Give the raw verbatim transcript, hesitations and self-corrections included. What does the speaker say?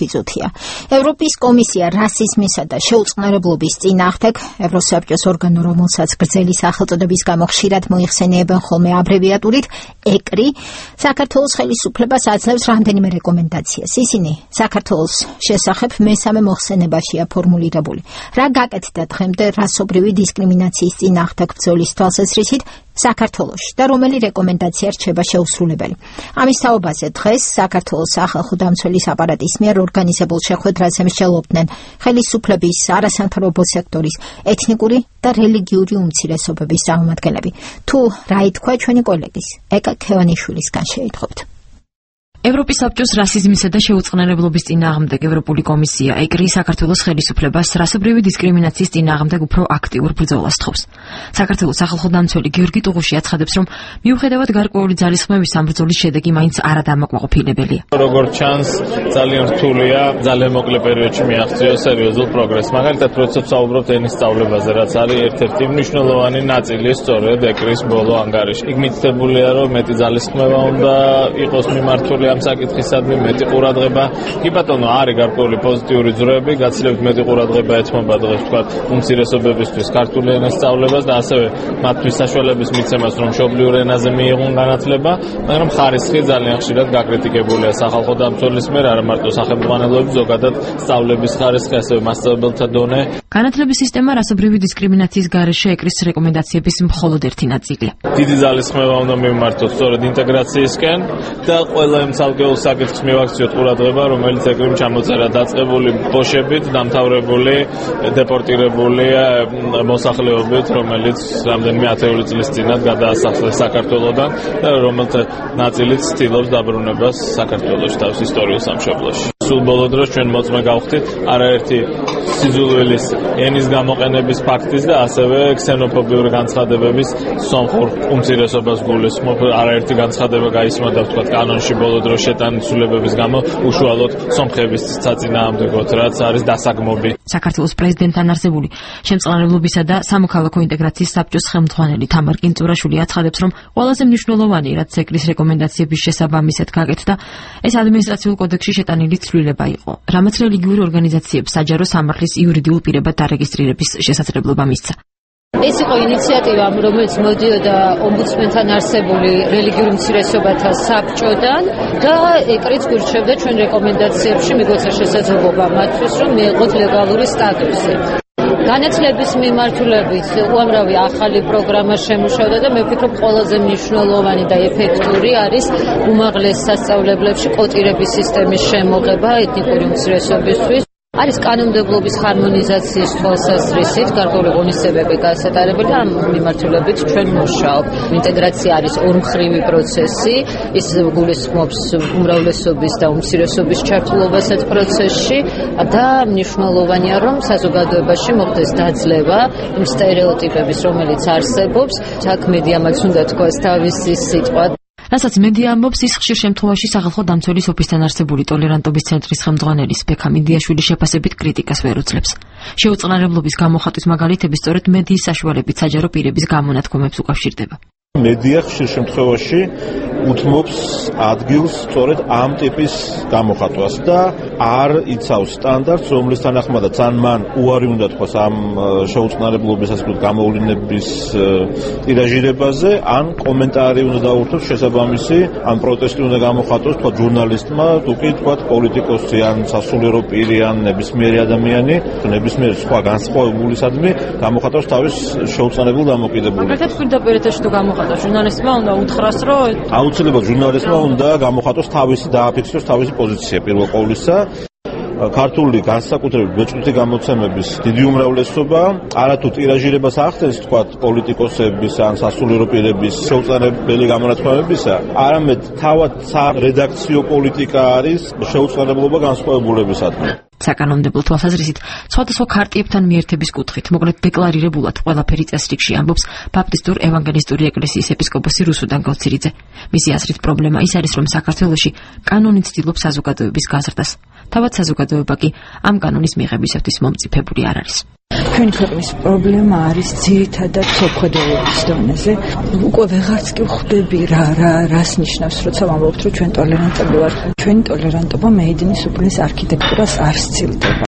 მოგვითიწუთია. ევროპის კომისია რასიზმისა და შეუწყნარებლობის წინააღმდეგ ევროსაბჭოს ორგანო, რომელსაც გრძელი სახელწოდების გამო ხშირად მოიხსენიებენ ხოლმე აბრევიატურით ეკრი, საქართველოს ხელისუფლებას აძლევს რამდენიმე რეკომენდაციას. ისინი საქართველოს შესახებ მესამე მოხსენებაშია ფორმულირებული. რა გაკეთდა დღემდე რასობრივი დისკრიმინაციის წინააღმდეგ ბრძოლის თვალსაზრისით საქართველოში და რომელი რეკომენდაცია რჩება შეუსრულებელი. ამის თაობაზე დღეს საქართველოს სახალხო დამცველის აპარატის მიერ ორგანიზებულ შეხვედრაზე მსჯელობდნენ ხელისუფლების, არასამთავრობო სექტორის, ეთნიკური და რელიგიური უმცირესობების წარმომადგენლები. თუ რა ითქვა ჩვენი კოლეგის ეკა ქევანიშვილისგან შეითხოვთ. ევროპის საბჭოს რასიზმისა და შეუწყნარებლობის წინააღმდეგ ევროპული კომისია ეკრი საქართველოს ხელისუფლებას რასობრივი დისკრიმინაციის წინააღმდეგ უფრო აქტიურ ბრძოლას თხოვს. საქართველოს სახალხო დამცველი გიორგი ტუღუში აცხადებს, რომ მიუხედავად გარკვეული ძალისხმევისა ამ ბრძოლის შედეგი მაინც არადამაკმაყოფილებელია. როგორც ჩანს, ძალიან რთულია, ძალიან მოკლე პერიოდში მიაღწიოს სერიოზულ პროგრესს. მაგალითად, როდესაც ვსაუბრობთ ენის სწავლებაზე, რაც არის ერთ-ერთი მნიშვნელოვანი ნაწილი სწორედ ეკრის ბოლო ანგარიში. იქ მითითებულია, რომ მეტი ძალისხმევა უნდა იყოს მიმართული ამ საკითხისადმი, მეტი ყურადღება. კი ბატონო, არის გარკვეული პოზიტიური ძროები, გაცილებით მეტი ყურადღება ეთმობა დღეს თქვათ უმცირესობებისთვის ქართული ენის სწავლებას და ასევე მათთვის საშუალების მიცემას, რომ მშობლიურ ენაზე მიიღონ განათლება, მაგრამ ხარისხი ძალიან ხშირად გაკრიტიკებულია სახალხო დამცველის მიერ, არა მარტო სახელმწიფოების, ზოგადად სწავლების ხარისხი, ასევე მასწავლებელთა დონე. განათლების სისტემა რასობრივი დისკრიმინაციის გარეშე ეკრის რეკომენდაციების მხოლოდ ერთი ნაწილია. დიდი ძალისხმევა უნდა მიმართოთ სწორედ ინტეგრაციისკენ და ყველა იმ ცალკეულ საკითხს მივაქციოთ ყურადღება, რომელიც ეკრიმ ჩამოწერა დაწყებული ბოშებით, დამთავრებული, დეპორტირებული მოსახლეობით, რომელიც რამდენიმე ათეული წლის წინათ გადაასახლეს საქართველოდან და რომელთა ნაწილიც ცდილობს დაბრუნებას საქართველოში თავის ისტორიულ სამშობლოში. სულ ბოლო დროს ჩვენ მოწმე გავხდით არაერთი სიძულვილის ენის გამოყენების ფაქტის და ასევე ქსენოფობიური განცხადებების სომხურ უმცირესობას გულისხმობ. არაერთი განცხადება გაისმა და ვთქვათ კანონში ბოლო დროს შეტანილი ცვლილებების გამო უშუალოდ სომხების საწინააღმდეგოდ, რაც არის დასაგმობი. საქართველოს პრეზიდენტთან არსებული შემწყნარებლობისა და სამოქალაქო ინტეგრაციის საბჭოს ხელმძღვანელი თამარ კინწურაშვილი აცხადებს, რომ ყველაზე მნიშვნელოვანი, რაც ეკრის რეკომენდაციების შესაბამისად გაკეთდა, ეს ადმინისტრაციულ კოდექსში შეტანილი ცვლილება იყო, რამაც რელიგიურ ორგანიზაციებს საჯარო სამართლის იურიდიულ პირებად დარეგისტრირების შესაძლებლობა მისცა. ეს იყო ინიციატივა, რომელიც მოდიოდა ომბუდსმენთან არსებული რელიგიურ უმცირესობათა საბჭოდან და ეკრიც გურჩევდა ჩვენ რეკომენდაციებში მიგვეცა შესაძლებლობა მათთვის, რომ მიეღოთ ლეგალური სტატუსი. განათლების მიმართულებით უამრავი ახალი პროგრამა შემუშავდა და მე ვფიქრობ, ყველაზე მნიშვნელოვანი და ეფექტური არის უმაღლეს სასწავლებლებში კოტირების სისტემის შემოღება ეთნიკური უმცირესობისთვის. არის კანონმდებლობის ჰარმონიზაციის თვალსაზრისით გარკვეული ღონისძიებები გასატარებელი და ამ მიმართულებით ჩვენ მუშაობ. ინტეგრაცია არის ორმხრივი პროცესი, ის გულისხმობს უმრავლესობის და უმცირესობის ჩართულობას ერთ პროცესში და მნიშვნელოვანია, რომ საზოგადოებაში მოხდეს დაძლევა იმ სტერეოტიპების, რომელიც არსებობს. აქ მედიამაც უნდა თქვას თავისი სიტყვა. რასაც მედია ამბობს, ის ხშირ შემთხვევაში სახალხო დამცველის ოფისთან არსებული ტოლერანტობის ცენტრის ხელმძღვანელის ბექა მიდიაშვილის შეფასებით კრიტიკას ვერ უძლებს. შეუწყნარებლობის გამოხატვის მაგალითები სწორედ მედიის საშუალებით საჯარო პირების გამონათქვამებს უკავშირდება. მედია ხშირ შემთხვევაში უთმობს ადგილს სწორედ ამ ტიპის გამოხატვას და არ იცავს სტანდარტს, რომლის თანახმადაც ან მან უარი უნდა თქვას ამ შეუწყნარებლობის ასე ვთქვათ გამოვლინების ტირაჟირებაზე, ან კომენტარი უნდა დაურთოს შესაბამისი, ან პროტესტი უნდა გამოხატოს თქვათ ჟურნალისტმა, თუ კი თქვათ პოლიტიკოსი, ან სასულიერო პირი, ან ნებისმიერი ადამიანი, ნებისმიერ სხვა განსხვავებულისადმი გამოხატავს თავის შეუწყნარებელ დამოკიდებულებას. მაგალითად, პირდაპირ ეთერში თუ გამოხატავს ჟურნალისტმა უნდა უთხრას, რომ აუცილებლად ჟურნალისტმა უნდა გამოხატოს თავისი დააფიქსიროს თავისი პოზიცია პირველ ყოვლისა. ქართული განსაკუთრებით ბეჭდვითი გამოცემების დიდი უმრავლესობა არათუ ტირაჟირებას ახდენს თქვათ პოლიტიკოსების ან სასულიერო პირების შეუწყნარებელი გამონათქვამებისა, არამედ თავად რედაქციო პოლიტიკა არის შეუწყნარებლობა განსხვავებულებისადმი. საკანონმდებლო თვალსაზრისით სხვადასხვა ქარტიებთან მიერთების კუთხით მოკლედ დეკლარირებულად ყველაფერი წესრიგში ამბობს ბაპტისტურ ევანგელისტური ეკლესიის ეპისკოპოსი რუსუდან გოცირიძე. მისი აზრით პრობლემა ის არის, რომ საქართველოში კანონი ცდილობს საზოგადოების გაზრდას. თავად საზოგადოება კი ამ კანონის მიღებისათვის მომწიფებული არ არის. ჩვენი ქვეყნის პრობლემა არის ძირითადად სოფხოდეობის დონეზე. უკვე ვეღარც კი ხვდები რა რა რას ნიშნავს, როცა ვამბობთ, რომ ჩვენ ტოლერანტები ვართ. ჩვენი ტოლერანტობა მეიდინის უბნის არქიტექტურას არ სცილდება.